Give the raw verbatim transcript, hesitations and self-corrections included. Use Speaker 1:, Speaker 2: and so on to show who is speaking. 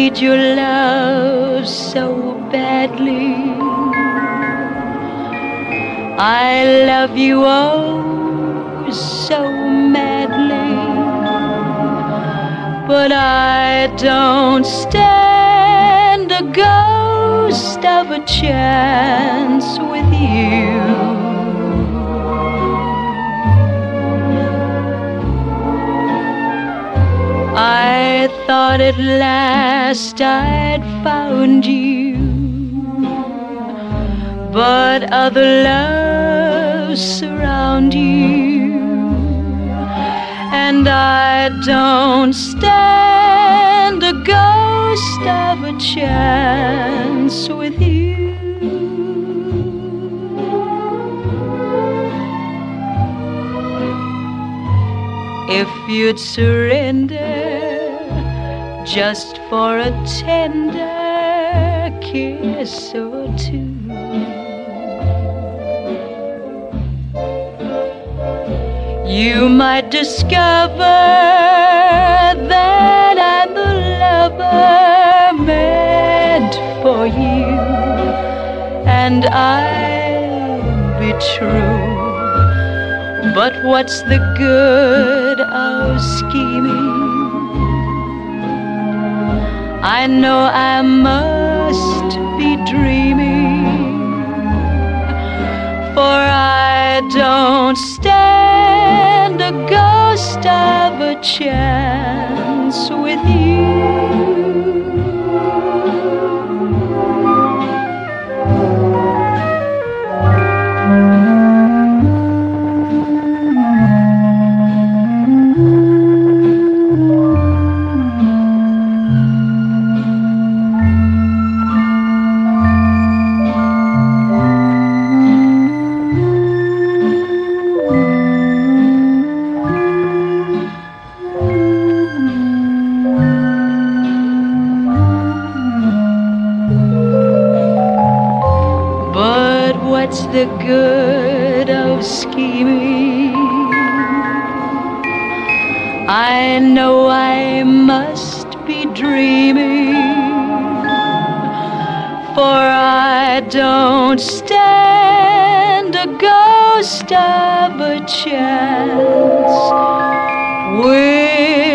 Speaker 1: need your love so badly. I love you oh so madly, but I don't stand a ghost of a chance with you. I thought at last I'd found you, but other loves surround you, and I don't stand a ghost of a chance with you. If you'd surrender just for a tender kiss or two, you might discover that I'm the lover meant for you, and I'll be true. But what's the good of scheming? I know I must be dreaming, for I don't stand a ghost of a chance with you. What's the good of scheming? I know I must be dreaming, for I don't stand a ghost of a chance with